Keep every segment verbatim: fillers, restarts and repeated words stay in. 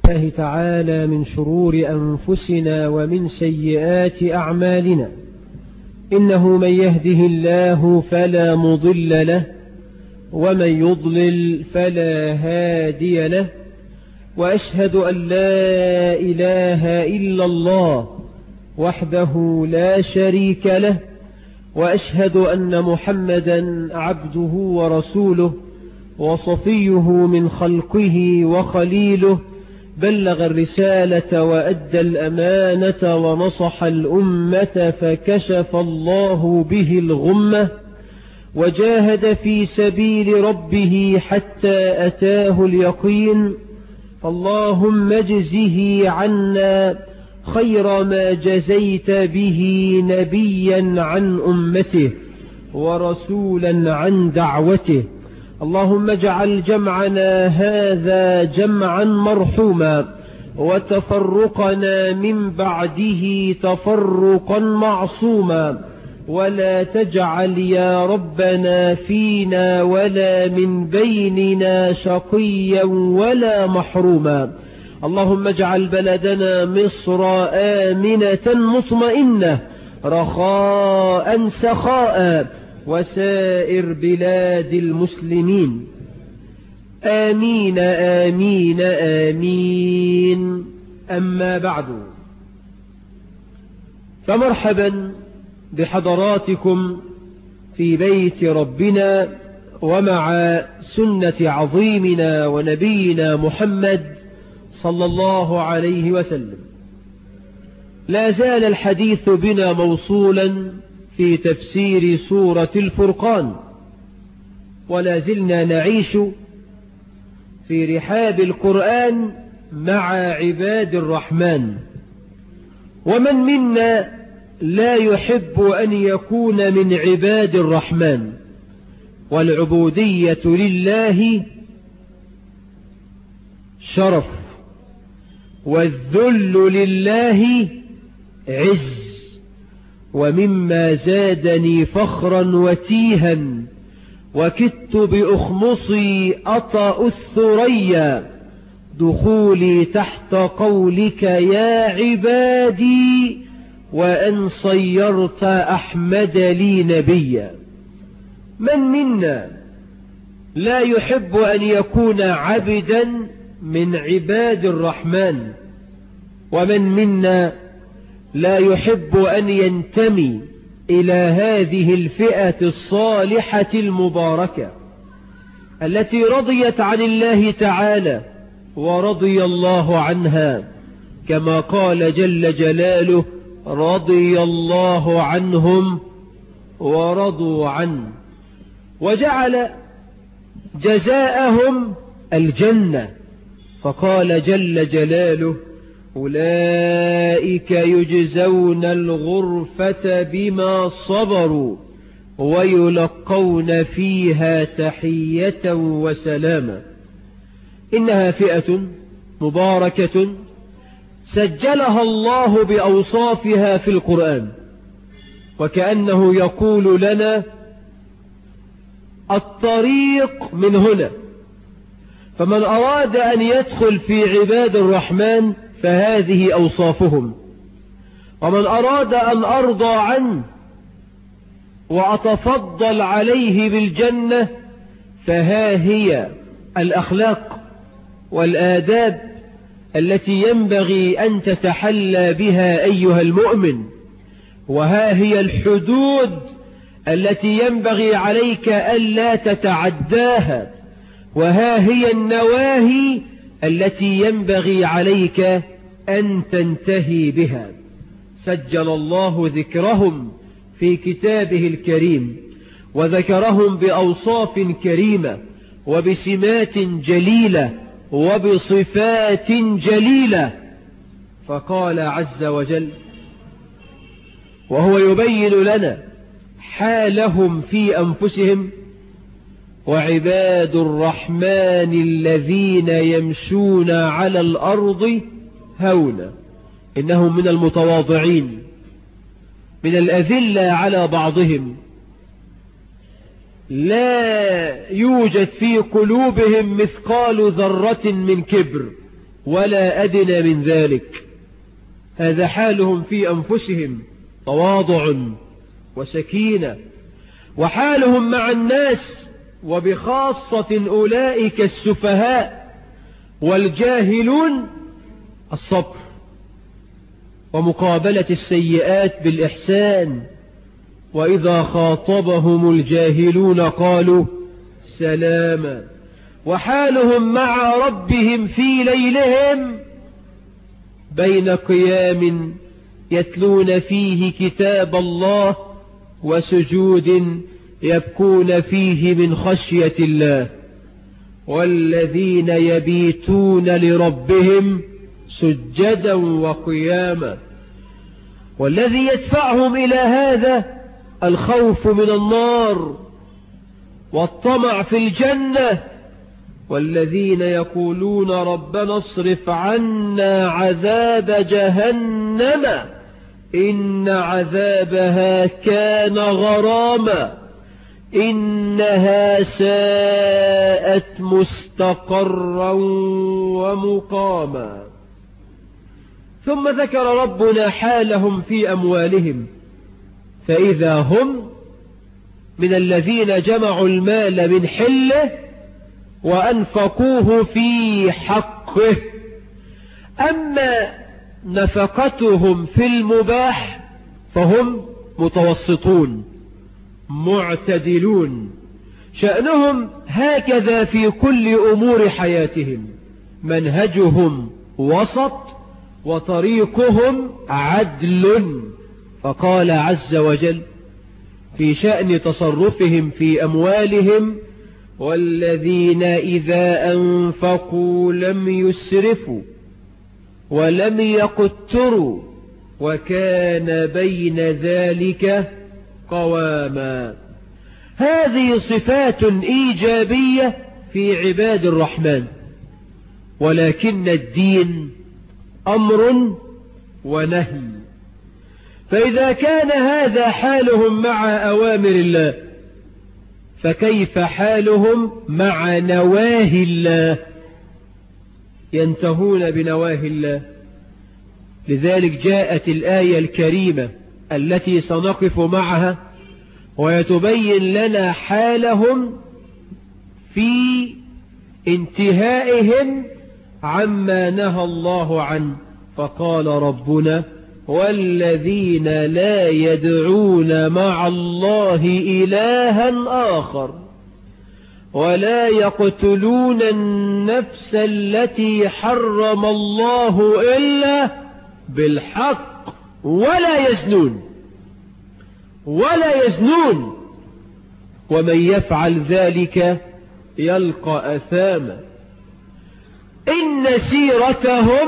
الله تعالى من شرور أنفسنا ومن سيئات أعمالنا. إنه من يهده الله فلا مضل له ومن يضلل فلا هادي له، وأشهد أن لا إله إلا الله وحده لا شريك له، وأشهد أن محمدا عبده ورسوله وصفيه من خلقه وخليله، بلغ الرسالة وأدى الأمانة ونصح الأمة فكشف الله به الغمة، وجاهد في سبيل ربه حتى أتاه اليقين. فاللهم اجزه عنا خير ما جزيت به نبيا عن أمته ورسولا عن دعوته. اللهم اجعل جمعنا هذا جمعا مرحوما، وتفرقنا من بعده تفرقا معصوما، ولا تجعل يا ربنا فينا ولا من بيننا شقيا ولا محروما. اللهم اجعل بلدنا مصر آمنة مطمئنة رخاء سخاء، وسائر بلاد المسلمين. آمين آمين آمين. أما بعد، فمرحبا بحضراتكم في بيت ربنا ومع سنة عظيمنا ونبينا محمد صلى الله عليه وسلم. لا زال الحديث بنا موصولا في تفسير سورة الفرقان، ولا زلنا نعيش في رحاب القرآن مع عباد الرحمن. ومن منا لا يحب أن يكون من عباد الرحمن؟ والعبودية لله شرف، والذل لله عز. ومما زادني فخرا وتيها وكدت بأخمصي أطأ الثريا دخولي تحت قولك يا عبادي، وأن صيرت أحمد لي نبيا. من منا لا يحب أن يكون عبدا من عباد الرحمن؟ ومن منا لا يحب أن ينتمي إلى هذه الفئة الصالحة المباركة التي رضيت عن الله تعالى ورضي الله عنها، كما قال جل جلاله: رضي الله عنهم ورضوا عنه، وجعل جزاءهم الجنة. فقال جل جلاله: أولئك يجزون الغرفة بما صبروا ويلقون فيها تحية وسلاما. إنها فئة مباركة سجلها الله بأوصافها في القرآن، وكأنه يقول لنا: الطريق من هنا. فمن أراد أن يدخل في عباد الرحمن فهذه أوصافهم، ومن أراد أن أرضى عنه وأتفضل عليه بالجنة فها هي الأخلاق والآداب التي ينبغي أن تتحلى بها أيها المؤمن، وها هي الحدود التي ينبغي عليك ألا تتعداها، وها هي النواهي التي ينبغي عليك أن تنتهي بها. سجل الله ذكرهم في كتابه الكريم، وذكرهم بأوصاف كريمة وبسمات جليلة وبصفات جليلة. فقال عز وجل وهو يبين لنا حالهم في أنفسهم: وعباد الرحمن الذين يمشون على الأرض هونا. إنهم من المتواضعين، من الأذلة على بعضهم، لا يوجد في قلوبهم مثقال ذرة من كبر ولا أدنى من ذلك. هذا حالهم في أنفسهم، تواضع وسكينة. وحالهم مع الناس، وبخاصة أولئك السفهاء والجاهلون، الصبر ومقابلة السيئات بالإحسان. وإذا خاطبهم الجاهلون قالوا سلاما. وحالهم مع ربهم في ليلهم بين قيام يتلون فيه كتاب الله وسجود يبكون فيه من خشية الله، والذين يبيتون لربهم سجدا وقياما. والذي يدفعهم إلى هذا الخوف من النار والطمع في الجنة. والذين يقولون ربنا اصرف عنا عذاب جهنم إن عذابها كان غراما إنها ساءت مستقرا ومقاما. ثم ذكر ربنا حالهم في أموالهم، فإذا هم من الذين جمعوا المال من حله وأنفقوه في حقه. أما نفقتهم في المباح فهم متوسطون معتدلون، شأنهم هكذا في كل أمور حياتهم، منهجهم وسط وطريقهم عدل. فقال عز وجل في شأن تصرفهم في أموالهم والذين إذا أنفقوا لم يسرفوا ولم يقتروا وكان بين ذلك قواما. هذه صفات إيجابية في عباد الرحمن، ولكن الدين أمر ونهي. فإذا كان هذا حالهم مع أوامر الله، فكيف حالهم مع نواهي الله؟ ينتهون بنواهي الله. لذلك جاءت الآية الكريمة التي سنقف معها ويتبين لنا حالهم في انتهائهم عما نهى الله عنه. فقال ربنا والذين لا يدعون مع الله إلها آخر ولا يقتلون النفس التي حرم الله إلا بالحق ولا يزنون ولا يزنون ومن يفعل ذلك يلقى أثاما. إن سيرتهم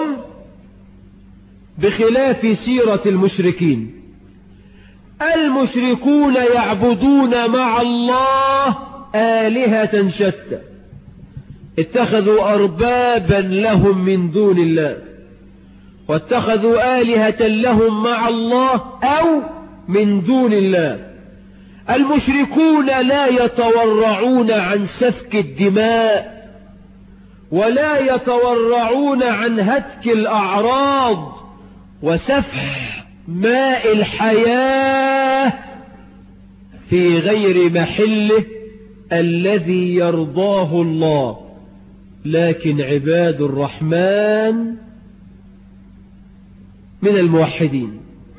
بخلاف سيرة المشركين. المشركون يعبدون مع الله آلهة شتى، اتخذوا أربابا لهم من دون الله، واتخذوا آلهة لهم مع الله أو من دون الله. المشركون لا يتورعون عن سفك الدماء ولا يتورعون عن هتك الأعراض وسفح ماء الحياة في غير محله الذي يرضاه الله. لكن عباد الرحمن من الموحدين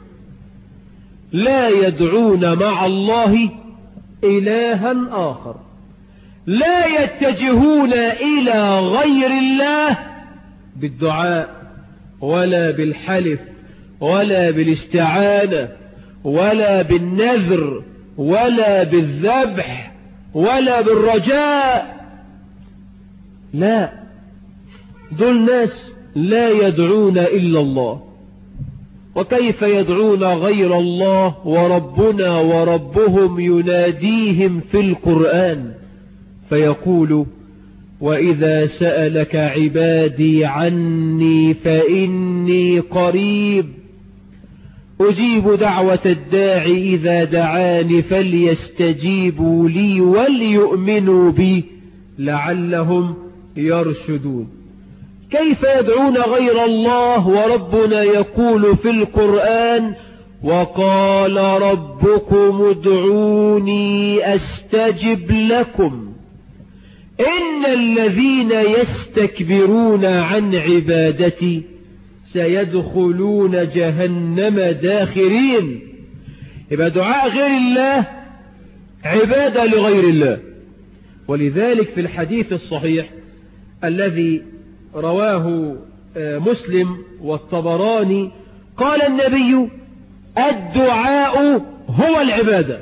لا يدعون مع الله إلها آخر، لا يتجهون إلى غير الله بالدعاء ولا بالحلف ولا بالاستعانة ولا بالنذر ولا بالذبح ولا بالرجاء. لا، دول ناس لا يدعون إلا الله. وكيف يدعون غير الله وربنا وربهم يناديهم في القرآن فيقول وإذا سألك عبادي عني فإني قريب أجيب دعوة الداعي إذا دعاني فليستجيبوا لي وليؤمنوا بي لعلهم يرشدون. كيف يدعون غير الله وربنا يقول في القرآن وقال ربكم ادعوني أستجب لكم إن الذين يستكبرون عن عبادتي سيدخلون جهنم داخرين. يبقى دعاء غير الله عبادة لغير الله. ولذلك في الحديث الصحيح الذي رواه مسلم والطبراني قال النبي الدعاء هو العبادة.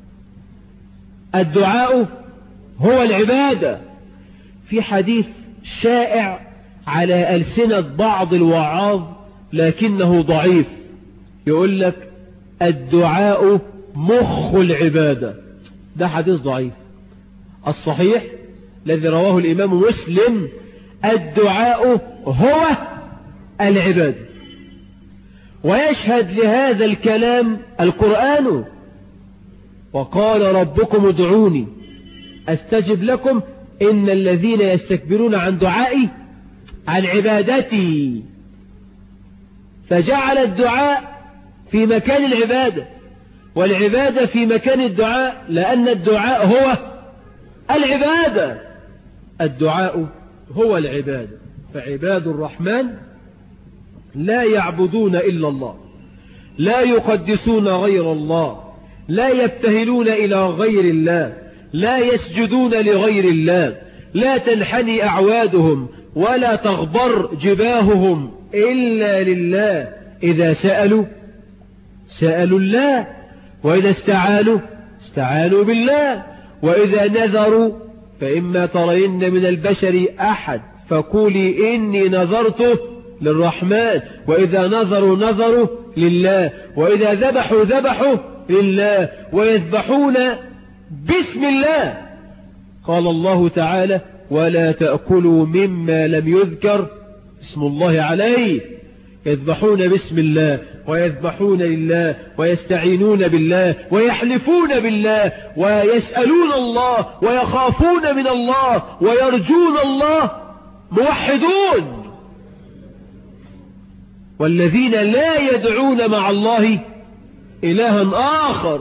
الدعاء هو العبادة. في حديث شائع على ألسنة بعض الوعاظ لكنه ضعيف يقول لك الدعاء مخ العبادة. ده حديث ضعيف. الصحيح الذي رواه الإمام مسلم الدعاء هو العبادة. ويشهد لهذا الكلام القرآن وقال ربكم ادعوني أستجب لكم إن الذين يستكبرون عن دعائي عن عبادتي. فجعل الدعاء في مكان العبادة والعبادة في مكان الدعاء لأن الدعاء هو العبادة. الدعاء هو العبادة. فعباد الرحمن لا يعبدون إلا الله لا يقدسون غير الله لا يبتهلون إلى غير الله لا يسجدون لغير الله لا تنحني أعوادهم ولا تغبر جباههم إلا لله. إذا سألوا سألوا الله وإذا استعانوا استعانوا بالله وإذا نذروا فإما ترين من البشر أحد فقولي إني نذرت للرحمن وإذا نذروا نذروا لله وإذا ذبحوا ذبحوا لله ويذبحون باسم الله. قال الله تعالى ولا تأكلوا مما لم يذكر اسم الله عليه. يذبحون باسم الله ويذبحون لله ويستعينون بالله ويحلفون بالله ويسألون الله ويخافون من الله ويرجون الله موحدون. والذين لا يدعون مع الله إلها آخر.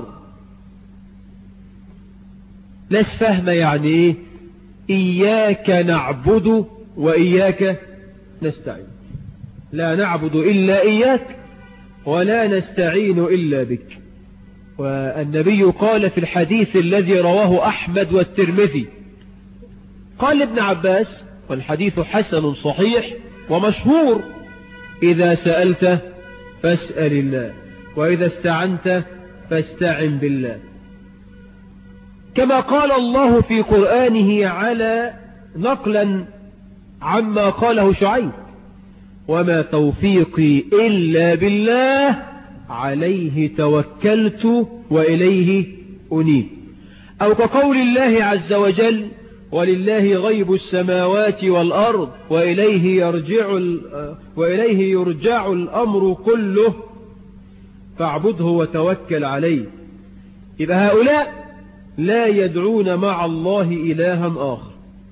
ناس فهم يعني إيه إياك نعبد وإياك نستعين. لا نعبد إلا إياك ولا نستعين إلا بك. والنبي قال في الحديث الذي رواه أحمد والترمذي قال ابن عباس والحديث حسن صحيح ومشهور إذا سألت فاسأل الله وإذا استعنت فاستعن بالله. كما قال الله في قرآنه على نقلا عما قاله شعيب وما توفيقي إلا بالله عليه توكلت وإليه أنيب. أو كقول الله عز وجل ولله غيب السماوات والأرض وإليه يرجع, وإليه يرجع الأمر كله فاعبده وتوكل عليه. يبقى هؤلاء لا يدعون مع الله إلها آخر.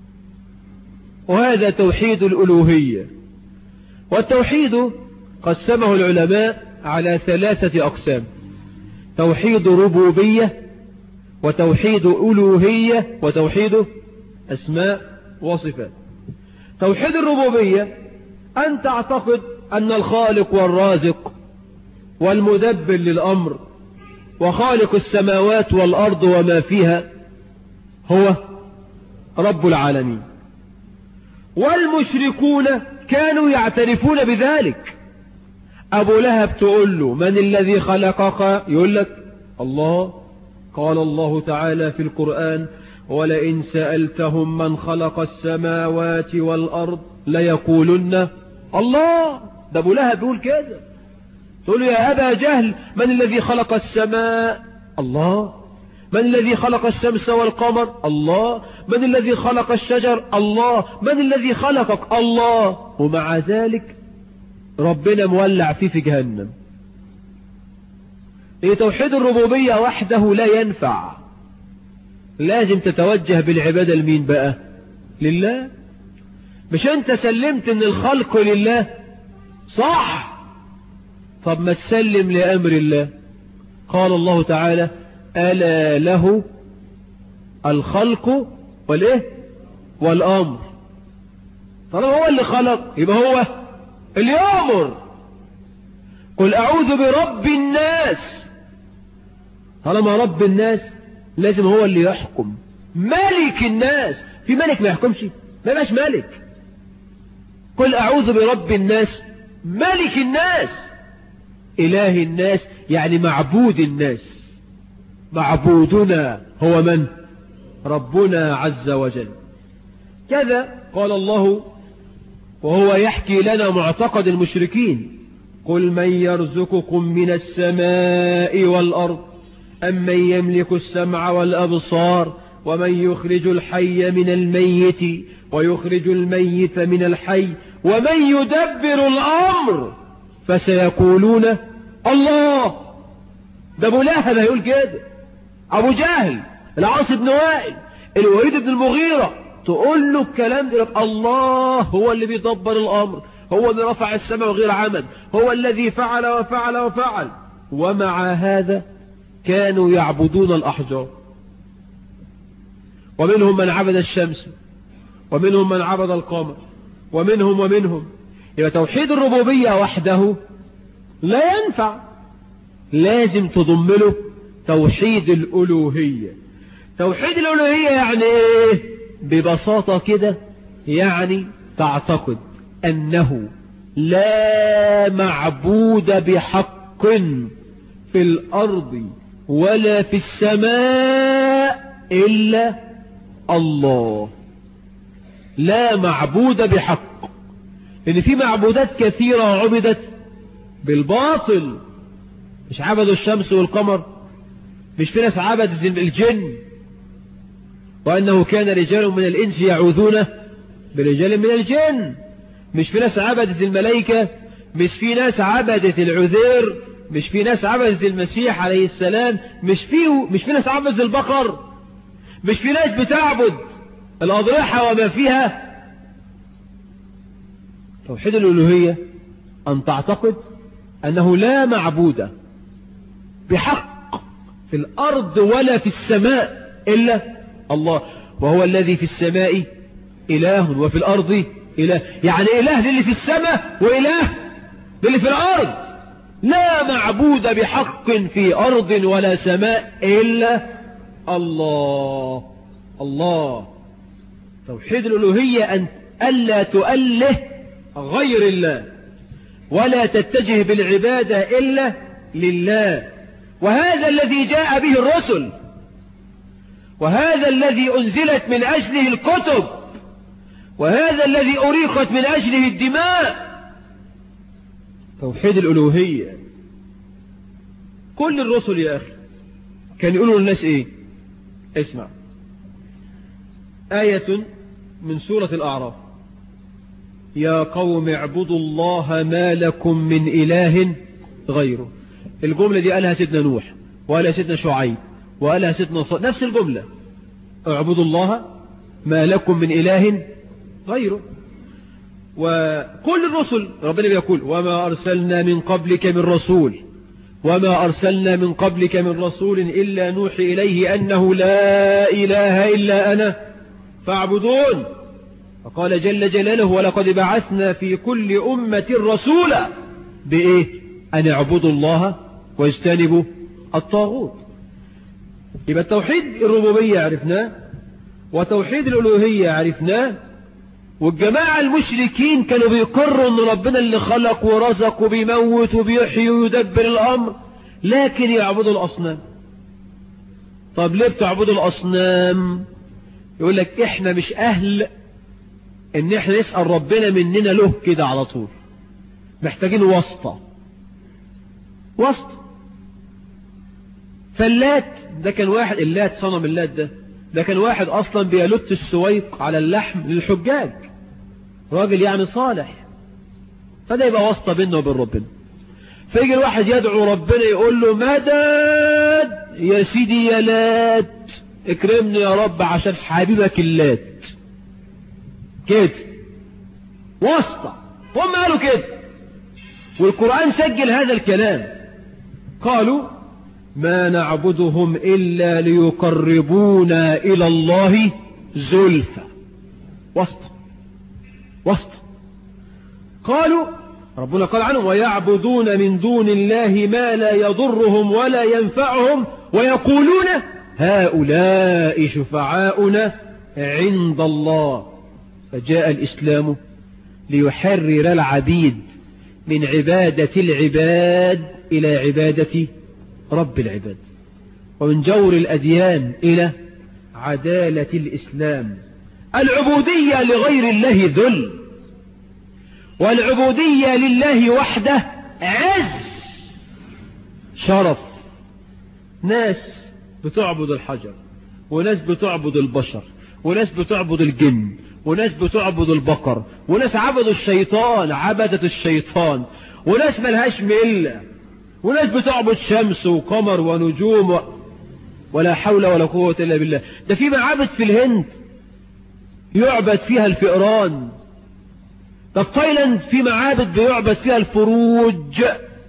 وهذا توحيد الألوهية. والتوحيد قسمه العلماء على ثلاثة أقسام: توحيد ربوبية وتوحيد ألوهية وتوحيد أسماء وصفات. توحيد الربوبية أن تعتقد أن الخالق والرازق والمدبر للأمر وخالق السماوات والأرض وما فيها هو رب العالمين. والمشركون كانوا يعترفون بذلك. أبو لهب تقول له من الذي خلقك؟ يقول لك الله. قال الله تعالى في القرآن ولئن سألتهم من خلق السماوات والأرض ليقولن الله. ده أبو لهب بيقول كده. تقول له يا أبا جهل من الذي خلق السماء؟ الله. من الذي خلق الشمس والقمر؟ الله. من الذي خلق الشجر؟ الله. من الذي خلقك؟ الله. ومع ذلك ربنا مولع فيه في جهنم. إيه توحيد الربوبية وحده لا ينفع. لازم تتوجه بالعبادة لمين بقى؟ لله. مش انت سلمت ان الخلق لله؟ صح. طب ما تسلم لأمر الله. قال الله تعالى ألا له الخلق والإيه والأمر. طالما هو اللي خلق يبقى هو اللي يأمر. قل أعوذ برب الناس. طالما رب الناس لازم هو اللي يحكم. ملك الناس، في ملك ما يحكمش؟ ما يبقاش ملك. قل أعوذ برب الناس ملك الناس إله الناس، يعني معبود الناس. معبودنا هو من؟ ربنا عز وجل. كذا قال الله وهو يحكي لنا معتقد المشركين قل من يرزقكم من السماء والأرض أم من يملك السمع والأبصار ومن يخرج الحي من الميت ويخرج الميت من الحي ومن يدبر الأمر فسيقولون الله. ده أبو لهب هيقول كده، أبو جهل، العاص بن وائل، الوليد بن المغيرة، تقول له الكلام ده الله هو اللي بيدبر الأمر، هو اللي رفع السماء وغير عمد، هو الذي فعل وفعل وفعل. ومع هذا كانوا يعبدون الأحجار. ومنهم من عبد الشمس ومنهم من عبد القمر ومنهم ومنهم. يبقى توحيد الربوبية وحده لا ينفع، لازم تضم له توحيد الألوهية. توحيد الألوهية يعني ايه ببساطة كده؟ يعني تعتقد أنه لا معبود بحق في الأرض ولا في السماء إلا الله. لا معبود بحق، لأن في معبودات كثيرة عبدت بالباطل. مش عبدوا الشمس والقمر، مش في ناس عبدت الجن، وأنه كان رجال من الإنس يعوذون برجال من الجن. مش في ناس عبدت الملائكة، مش في ناس عبدت العذير، مش في ناس عبدت المسيح عليه السلام، مش في مش في ناس عبدت البقر، مش في ناس بتعبد الأضرحة وما فيها. توحيد الألوهية أن تعتقد أنه لا معبود بحق في الأرض ولا في السماء إلا الله، وهو الذي في السماء إله وفي الأرض إله. يعني إله للي في السماء وإله للي في الأرض. لا معبود بحق في أرض ولا سماء إلا الله. الله. توحيد الألوهية أن ألا تؤله غير الله ولا تتجه بالعبادة إلا لله. وهذا الذي جاء به الرسل، وهذا الذي أنزلت من أجله الكتب، وهذا الذي أريقت من أجله الدماء. توحيد الألوهية. كل الرسل يا أخي كان يقولوا للناس إيه؟ اسمع آية من سورة الأعراف: يا قوم اعبدوا الله ما لكم من إله غيره. الجملة دي قالها سيدنا نوح وقالها سيدنا شعيب وقالها سيدنا صالح، نفس الجملة: اعبدوا الله ما لكم من إله غيره. وكل الرسل ربنا بيقول: وما أرسلنا من قبلك من رسول وما أرسلنا من قبلك من رسول إلا نوحي إليه أنه لا إله إلا أنا فاعبدون. فقال جل جلاله: ولقد بعثنا في كل أمة رسولا بإيه؟ أن اعبدوا الله واجتنبوا الطاغوت. يبقى التوحيد الربوبية عرفناه، وتوحيد الألوهية عرفناه. والجماعة المشركين كانوا بيقروا أن ربنا اللي خلق ورزق وبيموت وبيحيي ويدبر الأمر، لكن يعبدوا الأصنام. طب ليه بتعبدوا الأصنام؟ يقول لك إحنا مش أهل إن إحنا نسأل ربنا مننا له كده على طول، محتاجين واسطة. واسطة. فاللات ده كان واحد، اللات صنم اللات ده ده كان واحد أصلا بيلت السويق على اللحم للحجاج، راجل يعني صالح، فده يبقى واسطة بينه وبين ربنا. فيجي الواحد يدعو ربنا يقول له: مدد يا سيدي يا لات، اكرمني يا رب عشان حبيبك اللات كده. واسطة. هم قالوا كده، والقرآن سجل هذا الكلام. قالوا ما نعبدهم إلا ليقربونا إلى الله زلفى. واسطة واسطة. قالوا ربنا قال عنهم ويعبدون من دون الله ما لا يضرهم ولا ينفعهم ويقولون هؤلاء شفعاؤنا عند الله. فجاء الإسلام ليحرر العبيد من عبادة العباد إلى عبادة رب العباد، ومن جور الأديان إلى عدالة الإسلام. العبودية لغير الله ذل، والعبودية لله وحده عز شرف. ناس بتعبد الحجر، وناس بتعبد البشر، وناس بتعبد الجن، وناس بتعبد البقر، وناس عبدوا الشيطان عبدت الشيطان، وناس ملهاش ملة، وناس بتعبد شمس وقمر ونجوم و... ولا حول ولا قوة إلا بالله. ده في معابد في الهند يعبد فيها الفئران. ده في تايلاند في معابد بيعبد فيها الفروج.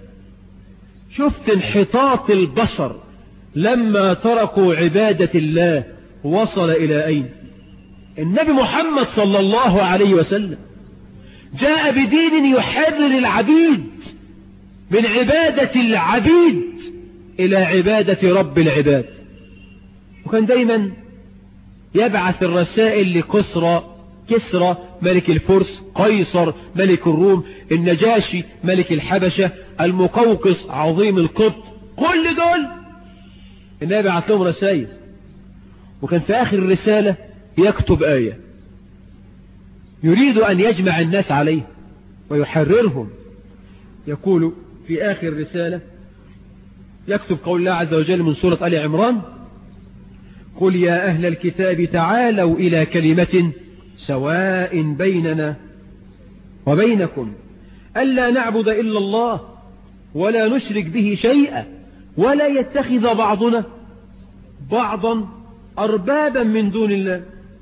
شفت انحطاط البشر لما تركوا عبادة الله وصل إلى أين؟ النبي محمد صلى الله عليه وسلم جاء بدين يحرر العبيد من عبادة العبيد إلى عبادة رب العباد. وكان دايما يبعث الرسائل لكسرى، كسرى ملك الفرس، قيصر ملك الروم، النجاشي ملك الحبشة، المقوقس عظيم القبط، كل دول النبي بعث لهم رسائل. وكان في آخر الرسالة يكتب آية يريد أن يجمع الناس عليه ويحررهم. يقول في آخر الرسالة يكتب قول الله عز وجل من سورة آل عمران قل يا أهل الكتاب تعالوا إلى كلمة سواء بيننا وبينكم ألا نعبد إلا الله ولا نشرك به شيئا ولا يتخذ بعضنا بعضا أربابا من دون الله.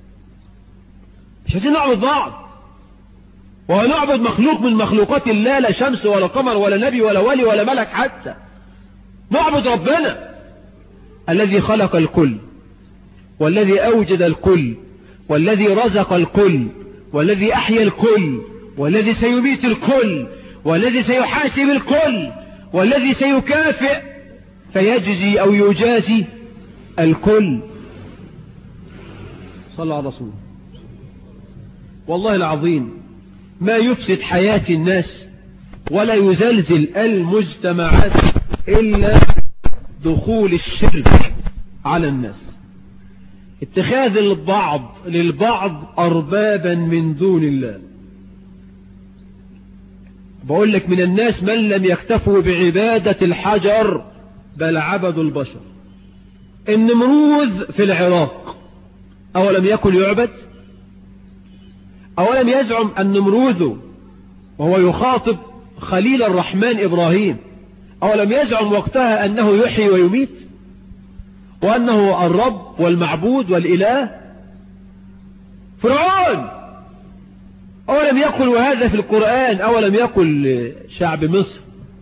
مش عايزين نعبد بعض ونعبد مخلوق من مخلوقات الله، لا شمس ولا قمر ولا نبي ولا ولي ولا ملك حتى. نعبد ربنا الذي خلق الكل والذي أوجد الكل والذي رزق الكل والذي أحيا الكل والذي سيميت الكل والذي سيحاسب الكل والذي سيكافئ فيجزي أو يجازي الكل. صلى على رسوله. والله العظيم ما يفسد حياة الناس ولا يزلزل المجتمعات إلا دخول الشرك على الناس، اتخاذ البعض للبعض أربابا من دون الله. بقول لك من الناس من لم يكتفوا بعبادة الحجر بل عبدوا البشر. النمروذ في العراق أولم يكن يعبد؟ أولم يزعم النمروذ وهو يخاطب خليل الرحمن إبراهيم، أولم يزعم وقتها أنه يحيي ويميت وأنه الرب والمعبود والإله؟ فرعون أولم يقل وهذا في القرآن؟ أولم يقل شعب مصر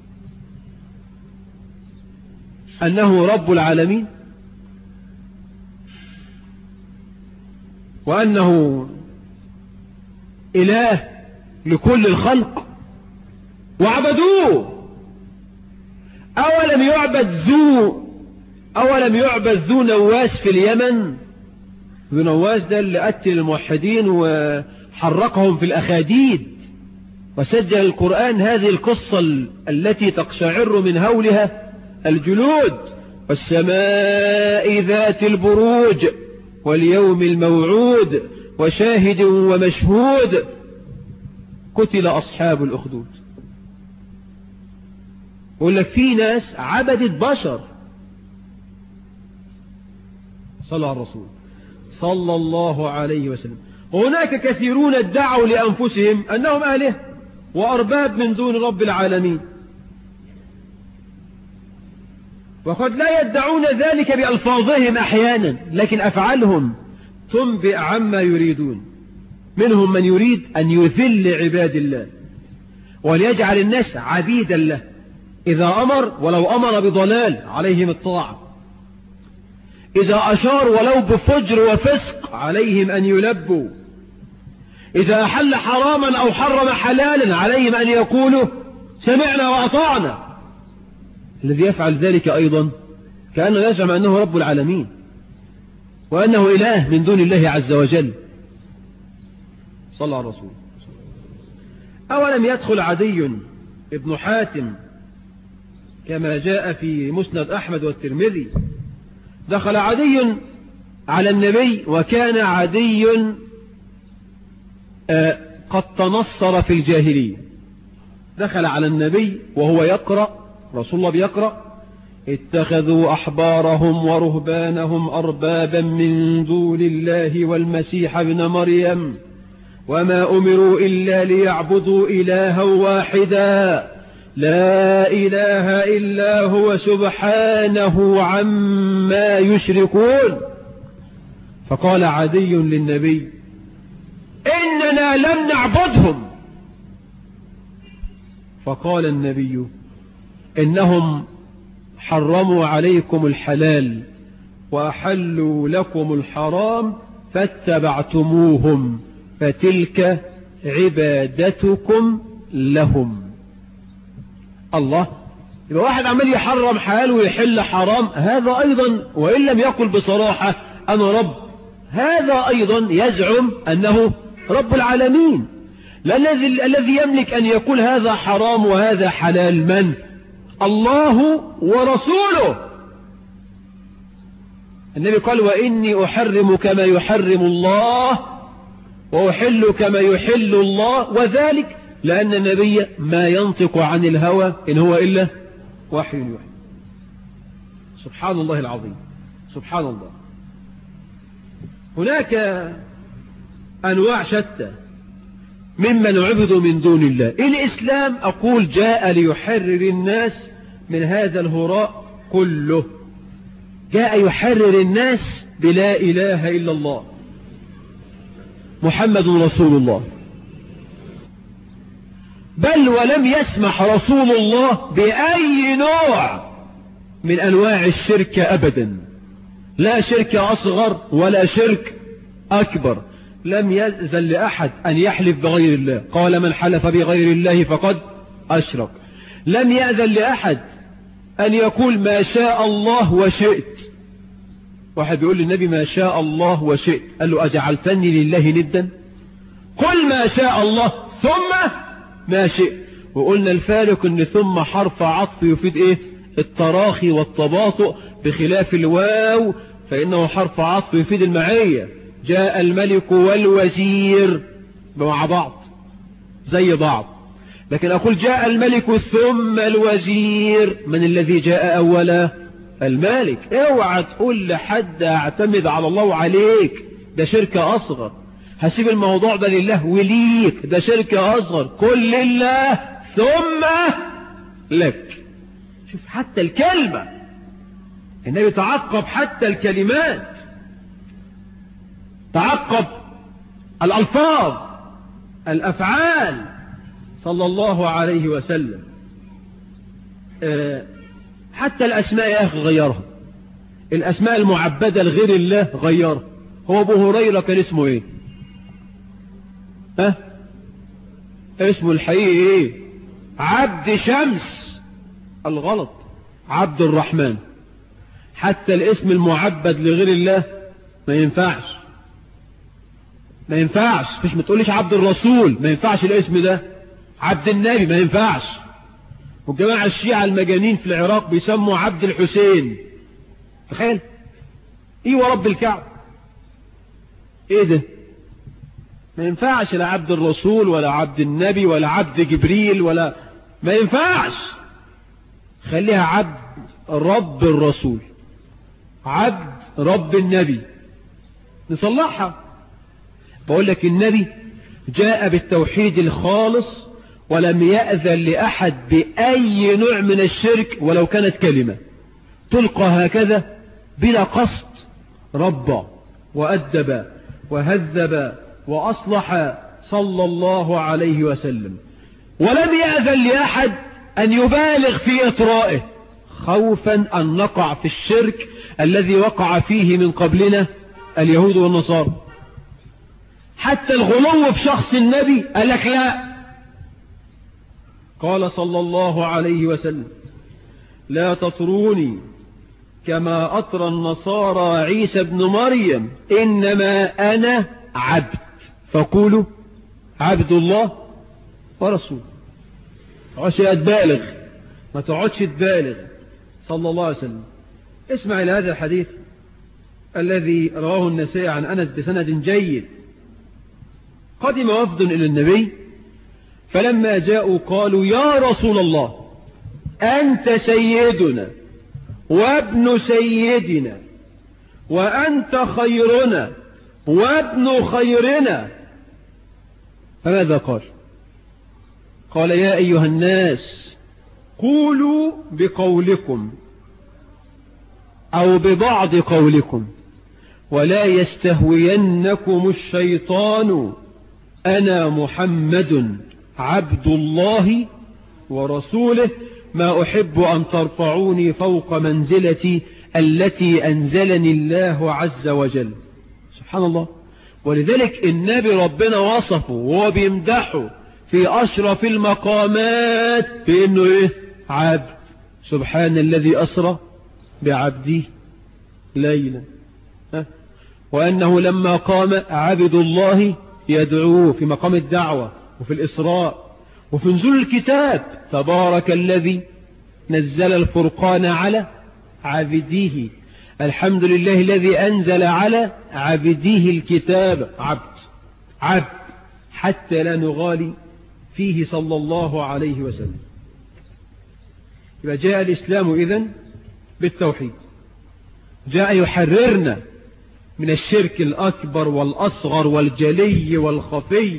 أنه رب العالمين وأنه إله لكل الخلق وعبدوه؟ أولم يعبد ذو أولم يعبد ذو نواس في اليمن؟ ذو نواس ده اللي قتل الموحدين وحرقهم في الأخاديد، وسجل القرآن هذه القصة التي تقشعر من هولها الجلود. والسماء ذات البروج واليوم الموعود وشاهد ومشهود قتل أصحاب الأخدود. يقول لك في ناس عبدت بشر. صلى على الرسول صلى الله عليه وسلم. وهناك كثيرون ادعوا لأنفسهم أنهم آلهة وأرباب من دون رب العالمين، وقد لا يدعون ذلك بألفاظهم أحيانا، لكن أفعالهم تنبئ عما يريدون. منهم من يريد أن يذل عباد الله وليجعل الناس عبيدا له، إذا أمر ولو أمر بضلال عليهم الطاعة، إذا أشار ولو بفجر وفسق عليهم أن يلبوا، إذا أحل حراما أو حرم حلالا عليهم أن يقولوا سمعنا وأطعنا. الذي يفعل ذلك أيضا كأنه يزعم أنه رب العالمين وأنه إله من دون الله عز وجل. صلى على الرسول. أولم يدخل عدي ابن حاتم كما جاء في مسند أحمد والترمذي، دخل عدي على النبي وكان عدي قد تنصر في الجاهلية، دخل على النبي وهو يقرأ، رسول الله بيقرأ: اتخذوا أحبارهم ورهبانهم أربابا من دون الله والمسيح ابن مريم وما أمروا إلا ليعبدوا إلها واحدا لا إله إلا هو سبحانه عما يشركون. فقال عدي للنبي: إننا لم نعبدهم. فقال النبي: إنهم حرموا عليكم الحلال وأحلوا لكم الحرام فاتبعتموهم فتلك عبادتكم لهم. الله، يبقى واحد عمال يحرم حلال ويحل حرام، هذا أيضا وإن لم يقل بصراحة أنا رب، هذا أيضا يزعم أنه رب العالمين. الذي الذي يملك أن يقول هذا حرام وهذا حلال من؟ الله ورسوله. النبي قال: وإني أحرم كما يحرم الله وأحل كما يحل الله، وذلك لأن النبي ما ينطق عن الهوى إن هو إلا وحي يوحى. سبحان الله العظيم، سبحان الله. هناك أنواع شتى ممن عبدوا من دون الله. الإسلام أقول جاء ليحرر الناس من هذا الهراء كله، جاء يحرر الناس بلا إله إلا الله محمد رسول الله، بل ولم يسمح رسول الله بأي نوع من أنواع الشرك أبدا، لا شرك أصغر ولا شرك أكبر. لم يأذن لأحد أن يحلف بغير الله، قال: من حلف بغير الله فقد أشرك. لم يأذن لأحد أن يقول ما شاء الله وشئت. واحد بيقول للنبي: ما شاء الله وشئت، قال له: أجعلتني لله ندا؟ قل ما شاء الله ثم ما شئت. وقلنا الفارق ان ثم حرف عطف يفيد ايه؟ التراخي والتباطؤ، بخلاف الواو فإنه حرف عطف يفيد المعية. جاء الملك والوزير مع بعض زي بعض، لكن أقول جاء الملك ثم الوزير، من الذي جاء أولا؟ المالك. اوعى تقول لحد اعتمد على الله وعليك، ده شرك أصغر. هسيب الموضوع ده لله وليك، ده شرك أصغر. كل لله ثم لك. شوف حتى الكلمة، النبي تعقب حتى الكلمات، تعقب الألفاظ الأفعال صلى الله عليه وسلم. حتى الأسماء يا أخي غيرها، الأسماء المعبدة لغير الله غيرها. هو أبو هريرة كان اسمه إيه؟ ها؟ اسمه الحقيقي إيه؟ عبد شمس. الغلط عبد الرحمن. حتى الاسم المعبد لغير الله ما ينفعش، ما ينفعش. مش ما تقوليش عبد الرسول، ما ينفعش الاسم ده. عبد النبي ما ينفعش. والجماعة الشيعة المجانين في العراق بيسموا عبد الحسين. تخيل ايه ورب الكعب، ايه ده؟ ما ينفعش، لا عبد الرسول ولا عبد النبي ولا عبد جبريل ولا، ما ينفعش. خليها عبد رب الرسول، عبد رب النبي، نصلحها. بقول لك النبي جاء بالتوحيد الخالص ولم يأذن لأحد بأي نوع من الشرك ولو كانت كلمة تلقى هكذا بلا قصد. رب وأدب وهذب وأصلح صلى الله عليه وسلم، ولم يأذن لأحد أن يبالغ في إطرائه خوفا أن نقع في الشرك الذي وقع فيه من قبلنا اليهود والنصارى. حتى الغلو في شخص النبي قال لك لا. قال صلى الله عليه وسلم: لا تطروني كما أطرى النصارى عيسى بن مريم، إنما أنا عبد، فقولوا عبد الله ورسوله. ما تقعدش تبالغ، ما تقعدش تبالغ صلى الله عليه وسلم. اسمع إلى هذا الحديث الذي رواه النسائي عن أنس بسند جيد. قدم وفد إلى النبي، فلما جاءوا قالوا: يا رسول الله، أنت سيدنا وابن سيدنا وأنت خيرنا وابن خيرنا. فماذا قال؟ قال: يا أيها الناس، قولوا بقولكم أو ببعض قولكم، ولا يستهوينكم الشيطان، أنا محمد عبد الله ورسوله، ما أحب أن ترفعوني فوق منزلتي التي أنزلني الله عز وجل. سبحان الله. ولذلك النبي ربنا وصفه وهو بيمدحه في أشرف المقامات بأنه إيه؟ عبد. سبحان الذي أسرى بعبده ليلا، وأنه لما قام عبد الله يدعوه في مقام الدعوة وفي الإسراء وفي نزول الكتاب: تبارك الذي نزل الفرقان على عبده، الحمد لله الذي أنزل على عبده الكتاب. عبد عبد حتى لا نغالي فيه صلى الله عليه وسلم. يبقى جاء الإسلام إذن بالتوحيد، جاء يحررنا من الشرك الأكبر والأصغر والجلي والخفي،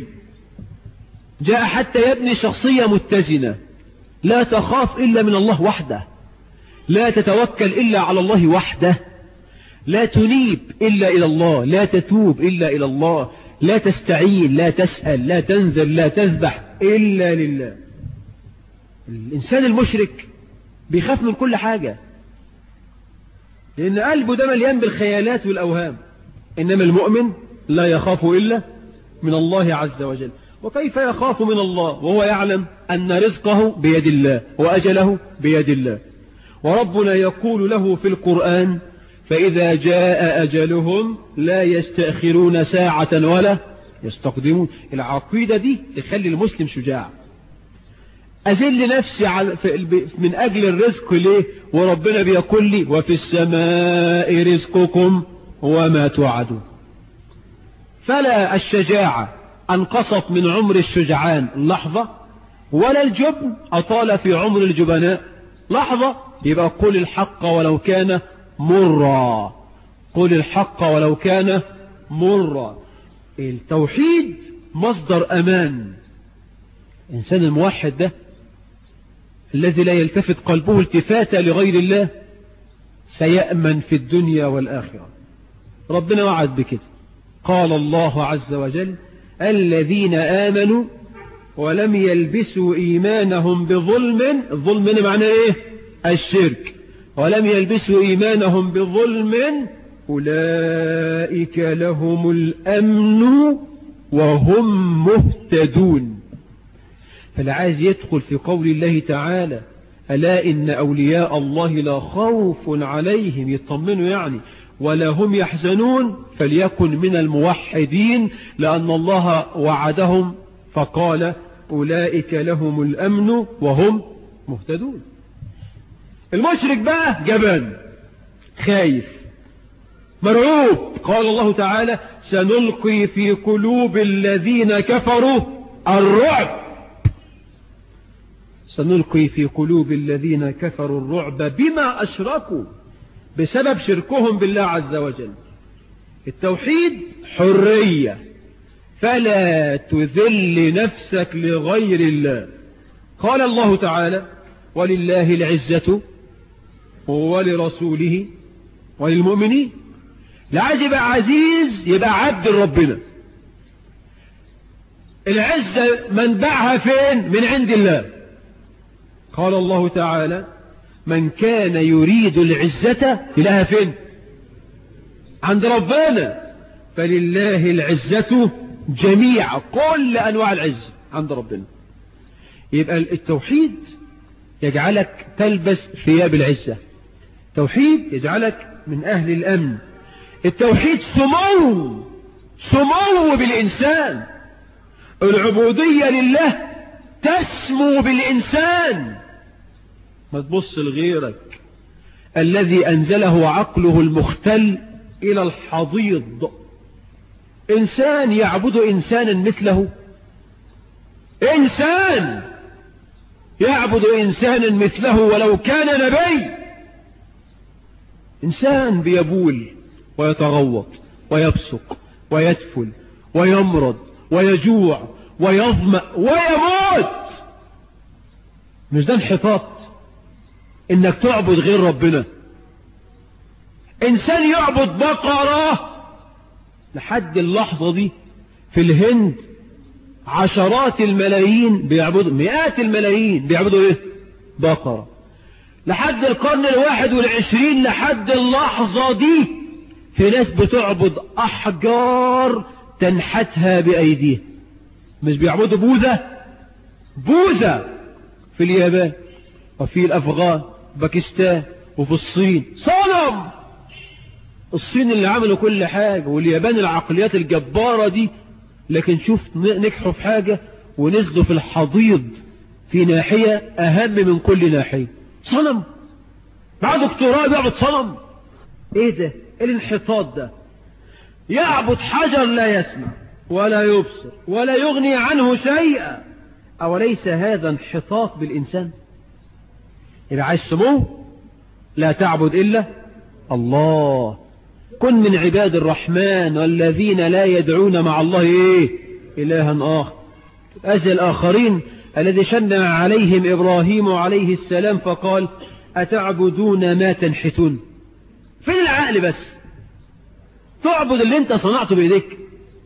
جاء حتى يبني شخصية متزنة لا تخاف إلا من الله وحده، لا تتوكل إلا على الله وحده، لا تنيب إلا إلى الله، لا تتوب إلا إلى الله، لا تستعين، لا تسأل، لا تنذر، لا تذبح إلا لله. الإنسان المشرك بيخاف من كل حاجة، لأن قلبه ده مليان بالخيالات والأوهام، إنما المؤمن لا يخاف إلا من الله عز وجل. وكيف يخاف من الله وهو يعلم أن رزقه بيد الله وأجله بيد الله؟ وربنا يقول له في القرآن: فإذا جاء أجلهم لا يستأخرون ساعة ولا يستقدمون. العقيدة دي تخلي المسلم شجاع. أذل نفسي من أجل الرزق ليه؟ وربنا بيقول لي: وفي السماء رزقكم وما توعدون. فلا الشجاعة أنقصت من عمر الشجعان لحظة، ولا الجبن أطال في عمر الجبناء لحظة. يبقى قل الحق ولو كان مرا، قل الحق ولو كان مرا. التوحيد مصدر أمان. الإنسان الموحد ده الذي لا يلتفت قلبه التفاتا لغير الله سيأمن في الدنيا والآخرة. ربنا وعد بكده، قال الله عز وجل: الذين آمنوا ولم يلبسوا إيمانهم بظلم. الظلم معناه إيه؟ الشرك. ولم يلبسوا إيمانهم بظلم أولئك لهم الأمن وهم مهتدون. فالعايز يدخل في قول الله تعالى: ألا إن أولياء الله لا خوف عليهم، يطمنوا يعني، ولا هم يحزنون، فليكن من الموحدين، لأن الله وعدهم فقال: أولئك لهم الأمن وهم مهتدون. المشرك بقى جبان خايف مرعوب. قال الله تعالى: سنلقي في قلوب الذين كفروا الرعب. سنلقي في قلوب الذين كفروا الرعب بما أشركوا، بسبب شركهم بالله عز وجل. التوحيد حرية، فلا تذل نفسك لغير الله. قال الله تعالى: ولله العزة ولرسوله وللمؤمنين. لا عايز يبقى عزيز يبقى عبد ربنا، العزة منبعها فين؟ من عند الله. قال الله تعالى من كان يريد العزة إلها فين؟ عند ربنا. فلله العزة جميعا، كل أنواع العزة عند ربنا. يبقى التوحيد يجعلك تلبس ثياب العزة، التوحيد يجعلك من أهل الأمن، التوحيد سمو سمو بالإنسان، العبودية لله تسمو بالإنسان. ما تبص لغيرك الذي أنزله عقله المختل إلى الحضيض، إنسان يعبد إنسانا مثله، إنسان يعبد إنسانا مثله ولو كان نبي، إنسان بيبول ويتغوط ويبصق ويدفل ويمرض ويجوع ويظمأ ويموت. مش ده انحطاط انك تعبد غير ربنا؟ انسان يعبد بقرة. لحد اللحظة دي في الهند عشرات الملايين بيعبدوا، مئات الملايين بيعبدوا ايه؟ بقرة. لحد القرن الواحد والعشرين لحد اللحظة دي في ناس بتعبد احجار تنحتها بايديها. مش بيعبدوا بوذا؟ بوذا في اليابان وفي الافغان باكستان وفي الصين صنم. الصين اللي عملوا كل حاجة، واليابان العقليات الجبارة دي، لكن شوف نجحوا في حاجة ونزلوا في الحضيض في ناحية أهم من كل ناحية. صنم بعد دكتوراه بيعبد صنم. ايه ده؟ ايه الانحطاط ده؟ يعبد حجر لا يسمع ولا يبصر ولا يغني عنه شيئا. أوليس هذا انحطاط بالإنسان؟ يبقى عايز سمو، لا تعبد إلا الله. كن من عباد الرحمن والذين لا يدعون مع الله إيه؟ إلها آخر. أجل الآخرين الذي شنع عليهم إبراهيم عليه السلام فقال أتعبدون ما تنحتون. فين العقل بس؟ تعبد اللي انت صنعته بإيديك.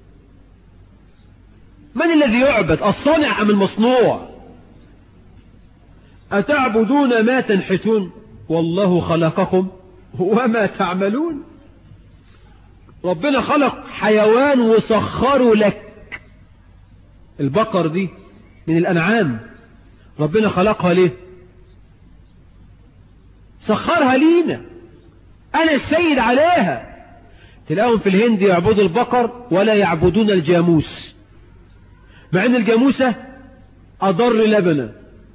من الذي يعبد؟ الصانع أم المصنوع؟ أتعبدون ما تنحتون والله خلقكم وما تعملون. ربنا خلق حيوان وسخره لك. البقر دي من الأنعام، ربنا خلقها ليه؟ سخرها لينا، أنا السيد عليها. تلاقون في الهند يعبدوا البقر ولا يعبدون الجاموس، مع أن الجاموسة أضر لبنا.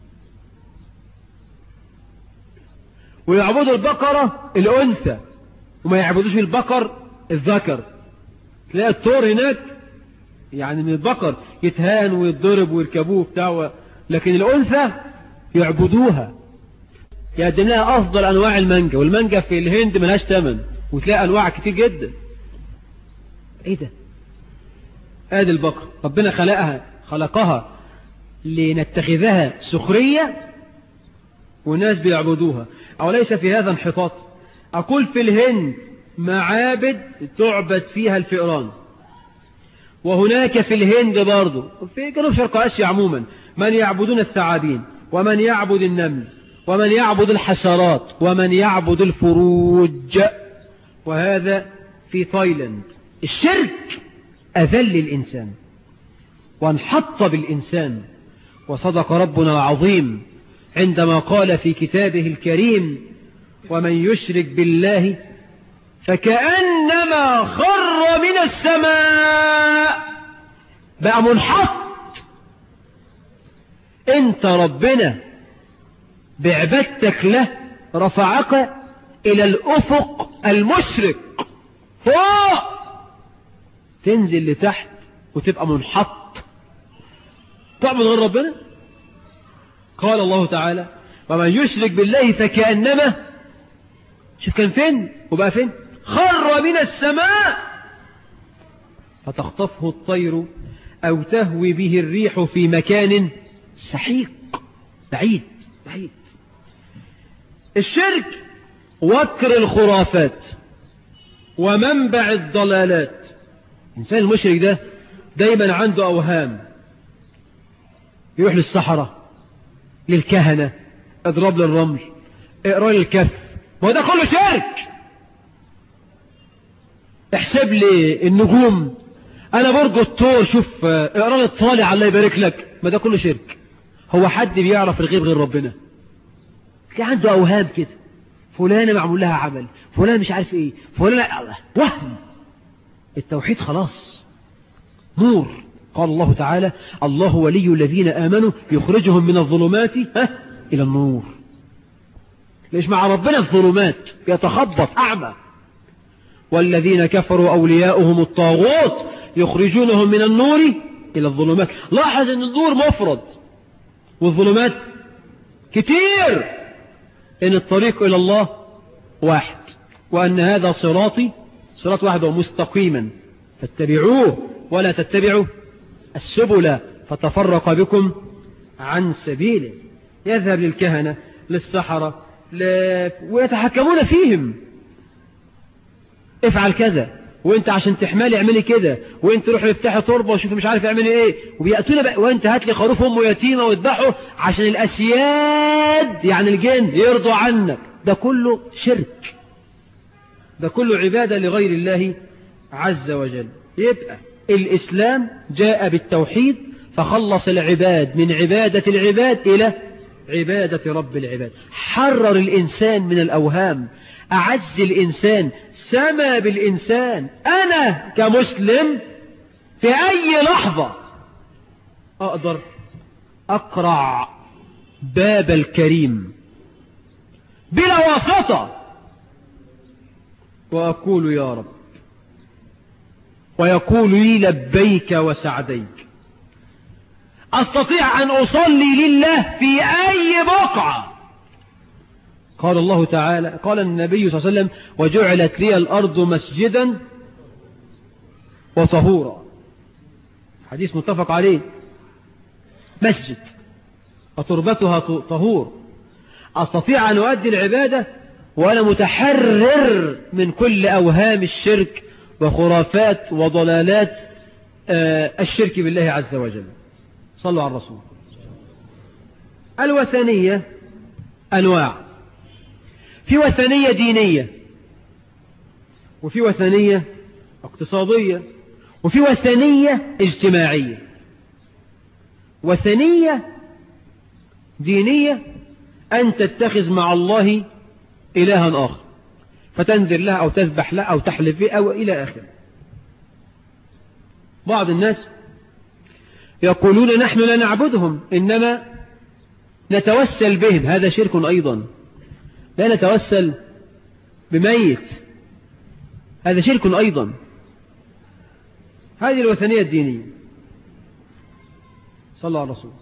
ويعبدوا البقرة الأنثى وما يعبدوش البقر الذكر. تلاقي الطور هناك يعني من البقر يتهان ويتضرب ويركبوه بتاعه، لكن الأنثى يعبدوها. يقدم لها أفضل أنواع المانجا، والمانجا في الهند ملهاش ثمن، وتلاقي أنواع كتير جدا. إيه ده؟ آدي البقر ربنا خلقها خلقها لنتخذها سخرية وناس بيعبدوها. أو ليس في هذا انحطاط؟ أقول في الهند معابد تعبد فيها الفئران، وهناك في الهند برضو في جنوب شرق آسيا عموما من يعبدون الثعابين، ومن يعبد النمل، ومن يعبد الحشرات، ومن يعبد الفروج. وهذا في تايلاند. الشرك أذل الإنسان وانحط بالإنسان. وصدق ربنا العظيم عندما قال في كتابه الكريم ومن يشرك بالله فكأنما خر من السماء. بقى منحط. انت ربنا بعبادتك له رفعك الى الافق المشرق فوق، تنزل لتحت وتبقى منحط تعبد غير ربنا. قال الله تعالى ومن يشرك بالله فكأنما، شوف كان فين وبقى فين؟ خر من السماء فتخطفه الطير أو تهوي به الريح في مكان سحيق بعيد بعيد. الشرك وكر الخرافات ومنبع الضلالات. الإنسان المشرك ده دايما عنده أوهام يروح للصحراء، للكهنة، اضرب للرمل، اقرأ للكف، ما ده كله شرك. احسب لي النجوم، انا برج الثور، شوف اقرأ لي الطالع الله يبارك لك، ما ده كله شرك. هو حد بيعرف الغيب غير ربنا؟ في عنده اوهام كده، فلانة معمول لها عمل، فلان مش عارف ايه، فلان وهم. التوحيد خلاص نور. قال الله تعالى: الله ولي الذين آمنوا يخرجهم من الظلمات ها إلى النور. ليش مع ربنا الظلمات يتخبط أعمى. والذين كفروا أولياؤهم الطاغوت يخرجونهم من النور إلى الظلمات. لاحظ أن النور مفرد والظلمات كتير، إن الطريق إلى الله واحد، وأن هذا صراطي صراط واحد ومستقيما فاتبعوه ولا تتبعوا السبل فتفرق بكم عن سبيله. يذهب للكهنة، للسحرة، ل... ويتحكمون فيهم، افعل كذا، وانت عشان تحملي اعملي كده، وانت روح افتحي تربه وشوفي مش عارف اعملي ايه، وبيأتون بقى وانت هات لي خروف امه يتيمه واذبحه عشان الاسياد يعني الجن يرضوا عنك. ده كله شرك، ده كله عبادة لغير الله عز وجل. يبقى الإسلام جاء بالتوحيد فخلص العباد من عبادة العباد إلى عبادة رب العباد. حرر الإنسان من الأوهام، أعز الإنسان، سمى بالإنسان. أنا كمسلم في أي لحظة أقدر أقرع باب الكريم بلا واسطة وأقول يا رب، ويقول لي لبيك وسعديك. أستطيع أن أصلي لله في أي بقعة. قال الله تعالى، قال النبي صلى الله عليه وسلم: وجعلت لي الأرض مسجدا وطهورا. حديث متفق عليه. مسجد وتربتها طهور. أستطيع أن أؤدي العبادة وأنا متحرر من كل أوهام الشرك وخرافات وضلالات الشرك بالله عز وجل. صلوا على الرسول. الوثنية أنواع، في وثنية دينية، وفي وثنية اقتصادية، وفي وثنية اجتماعية. وثنية دينية أن تتخذ مع الله إلها آخر فتنذر لها أو تذبح لها أو تحلف به أو إلى آخره. بعض الناس يقولون نحن لا نعبدهم إنما نتوسل بهم. هذا شرك أيضا. لا نتوسل بميت، هذا شرك أيضا. هذه الوثنية الدينية. صلى الله عليه وسلم.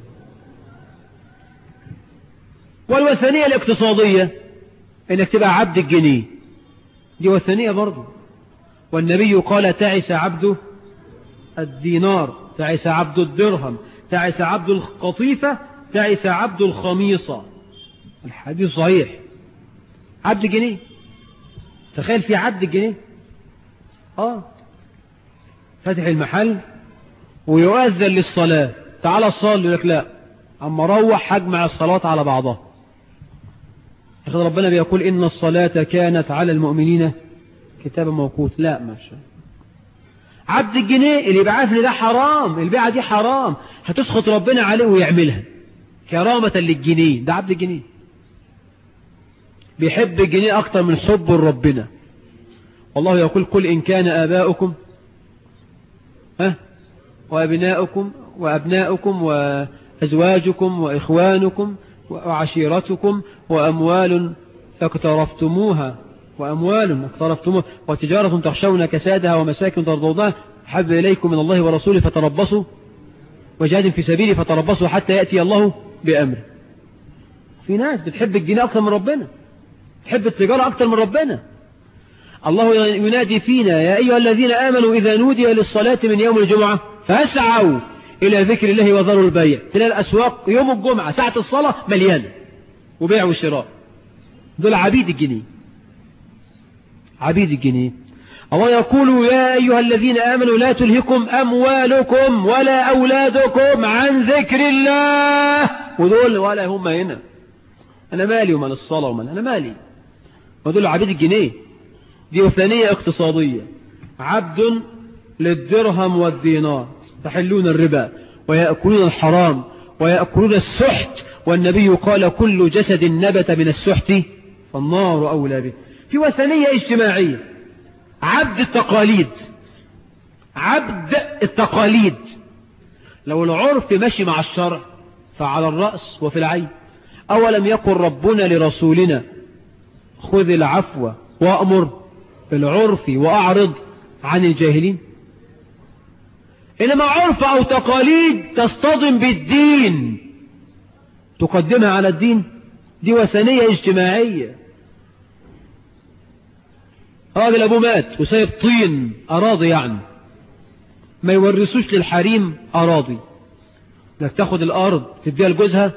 والوثنية الاقتصادية انك تبقى عبد الجنيه، دي وثنية برضو. والنبي قال: تعس عبد الدينار، تعس عبد الدرهم، تعس عبد القطيفة، تعس عبد الخميصة. الحديث صحيح. عبد الجنيه، تخيل في عبد الجنيه اه فتح المحل ويؤذن للصلاة، تعال صلي، يقول لك لا، اما روح هجمع الصلاة على بعضها. ربنا بيقول: إن الصلاة كانت على المؤمنين كتابا موقوتا. لا، ما شاء. عبد الجنيه اللي يبقى عارف ان ده حرام، البيعة دي حرام، هتسخط ربنا عليه ويعملها كرامة للجنيه، ده عبد الجنيه. بيحب الجنيه أكتر من حب ربنا. والله يقول: قل إن كان آباؤكم ها وأبناؤكم وأبناؤكم وأزواجكم وإخوانكم وعشيرتكم وأموال اقترفتموها وأموال اقترفتموها وتجارة تخشون كسادها ومساكن ترضونها حب إليكم من الله ورسوله فتربصوا وجهاد في سبيله فتربصوا حتى يأتي الله بأمره. في ناس بتحب الجنيه أكثر من ربنا، تحب التجارة أكثر من ربنا. الله ينادي فينا: يا أيها الذين آمنوا إذا نودي للصلاة من يوم الجمعة فاسعوا إلى ذكر الله وذروا البيع. تلاقي الأسواق يوم الجمعة ساعة الصلاة مليانة وبيع وشراء. دول عبيد الجنيه، عبيد الجنيه. الله يقول يا أيها الذين آمنوا لا تلهكم أموالكم ولا أولادكم عن ذكر الله، ودول ولا هم هنا. أنا مالي ومال الصلاة ومال أنا مالي، ودول عبيد الجنيه. دي وثنية اقتصادية، عبد للدرهم والدينار، تحلون الربا ويأكلون الحرام ويأكلون السحت، والنبي قال كل جسد نبت من السحت فالنار أولى به. في وثنية اجتماعية، عبد التقاليد، عبد التقاليد. لو العرف ماشي مع الشرع فعلى الرأس وفي العين. أولم يقل ربنا لرسولنا خذ العفو وأمر بالعرف وأعرض عن الجاهلين؟ إنما عرف أو تقاليد تصطدم بالدين تقدمها على الدين، دي وثنية اجتماعية. راجل أبوه مات وسايب طين أراضي، يعني ما يورثوش للحريم أراضي، انك تاخد الأرض تديها لجوزها.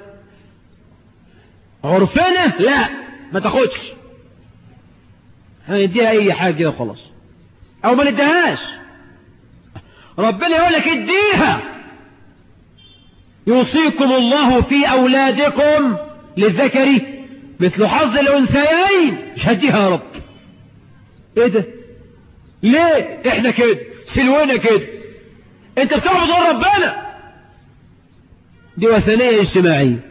عرفنا لا ما تاخدش، هنديها أي حاجة كده خلاص، أو ما نديهاش. ربنا يقول لك اديها. يوصيكم الله في أولادكم للذكر مثل حظ الأنثيين. مش هديها يا رب. ايه ده؟ ليه احنا كده سلونا كده؟ انت بتعبد غير ربنا. دي وثنية اجتماعية.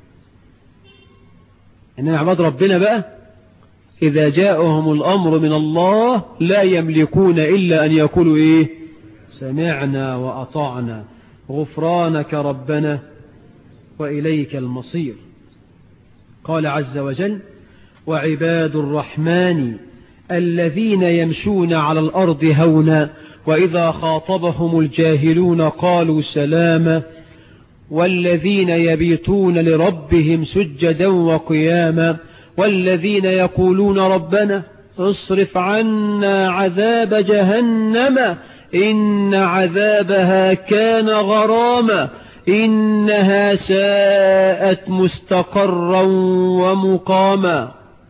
انما عباد ربنا بقى اذا جاءهم الامر من الله لا يملكون الا ان يقولوا ايه؟ سمعنا واطعنا غفرانك ربنا واليك المصير. قال عز وجل وعباد الرحمن الذين يمشون على الأرض هونا وإذا خاطبهم الجاهلون قالوا سلاما والذين يبيتون لربهم سجدا وقياما والذين يقولون ربنا اصرف عنا عذاب جهنم إن عذابها كان غراما إنها ساءت مستقرا ومقاما.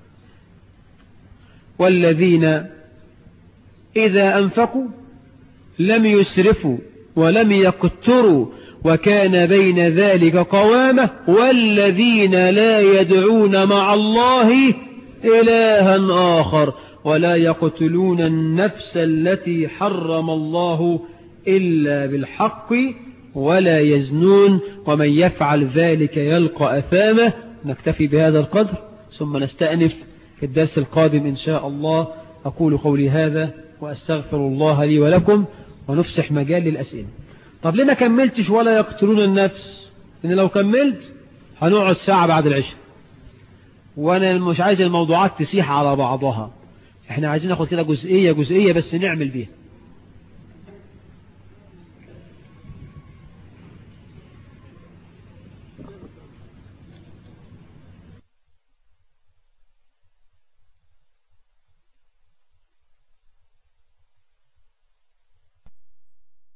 والذين إذا أنفقوا لم يسرفوا ولم يقتروا وكان بين ذلك قوامة والذين لا يدعون مع الله إلها آخر ولا يقتلون النفس التي حرم الله إلا بالحق ولا يزنون ومن يفعل ذلك يلقى أثامه. نكتفي بهذا القدر ثم نستأنف في الدرس القادم إن شاء الله. أقول قولي هذا وأستغفر الله لي ولكم ونفسح مجال للأسئلة. طب ليه ما كملتش ولا يقتلون النفس؟ إن لو كملت هنقعد ساعة بعد العشاء، وأنا مش عايز الموضوعات تسيح على بعضها. احنا عايزين ناخد كده جزئية جزئية بس نعمل بيها.